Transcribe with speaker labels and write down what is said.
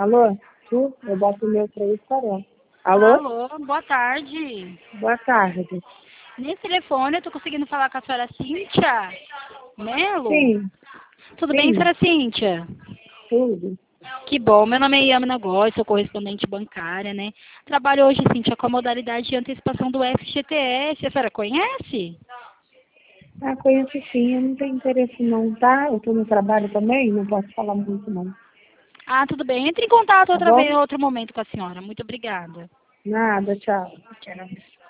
Speaker 1: Alô? Tu? Eu boto o meu 3 farol. Alô?
Speaker 2: Alô, boa tarde.
Speaker 1: Boa tarde.
Speaker 2: Nesse telefone eu tô conseguindo falar com a senhora Cíntia Melo?
Speaker 1: Sim,
Speaker 2: Tudo bem,
Speaker 1: sim,
Speaker 2: senhora Cíntia?
Speaker 1: tudo.
Speaker 2: Que bom, meu nome é Yamina Góes, sou correspondente bancária, né? Trabalho hoje, Cíntia, com a modalidade de antecipação do FGTS. A senhora conhece?
Speaker 1: Ah, conheço sim, eu não tenho interesse não, tá? Eu tô no trabalho também, não posso falar muito não,
Speaker 2: Ah, tudo bem. Entre em contato
Speaker 1: tá
Speaker 2: outra vez,
Speaker 1: bom?
Speaker 2: em outro momento com a senhora. Muito obrigada.
Speaker 1: Nada, tchau.
Speaker 2: Tchau.